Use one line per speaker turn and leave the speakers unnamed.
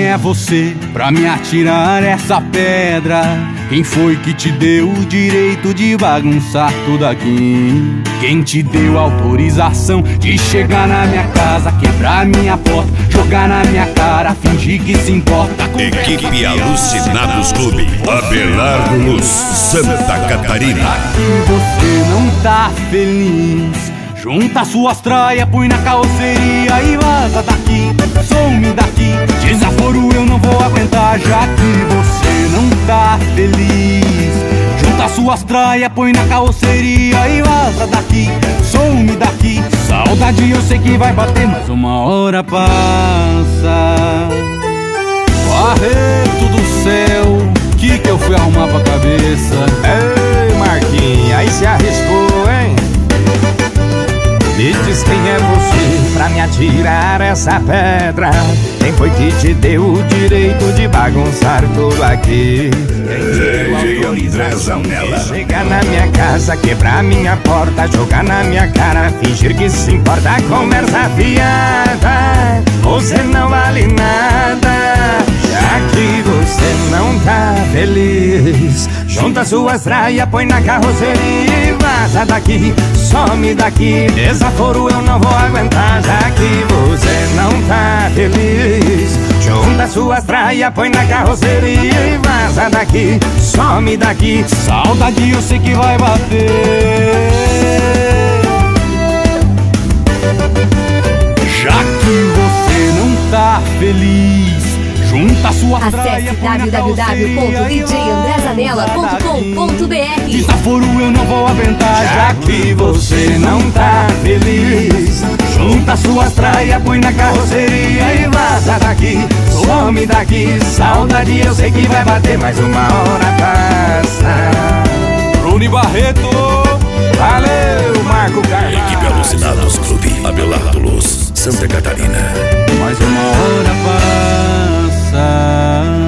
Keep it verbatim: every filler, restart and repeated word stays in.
é você pra me atirar essa pedra? Quem foi que te deu o direito de bagunçar tudo aqui? Quem te deu autorização de chegar na minha casa, quebrar minha porta, jogar na minha cara, fingir que se importa com
Equipe Alucinados Clube, Abelardo Luz, Santa Catarina.
Aqui você não tá feliz. Junta suas traias, põe na carroceria e vaza daqui, some daqui. Desaforo eu não vou aguentar, já que você não tá feliz. Junta suas traias, põe na carroceria e vaza daqui, some daqui. Saudade eu sei que vai bater, mas uma hora passa. Barreto do céu, que que eu fui arrumar pra cabeça?
Ei, Marquinhos, aí se arriscou, hein? Me diz quem é você pra me atirar essa pedra? Quem foi que te deu o direito de bagunçar tudo aqui?
D J André Zanella.
Chegar na minha casa, quebrar minha porta, jogar na minha cara, fingir que se importa, conversa fiada. Você não vale nada, já que você não tá feliz. Junta suas traias, põe na carroceria e vaza daqui, some daqui. Desaforo eu não vou aguentar, já que você não tá feliz. Junta suas traias, põe na carroceria e vaza daqui, some daqui.
Saudade eu sei que vai bater. Já que você não tá feliz, junta suas traias, põe na
w w w ponto d j andré zanella ponto com ponto b r.
Desaforo eu não vou aguentar,
já que você não tá feliz. Junta suas traias, põe na carroceria e vaza daqui, some daqui. Saudade eu sei que vai bater, mas uma hora passa.
Bruni Barreto,
valeu, Marco Carvalho.
Equipe Alucinados Clube, Abelardo Luz, Santa Catarina.
mais uma hora passa.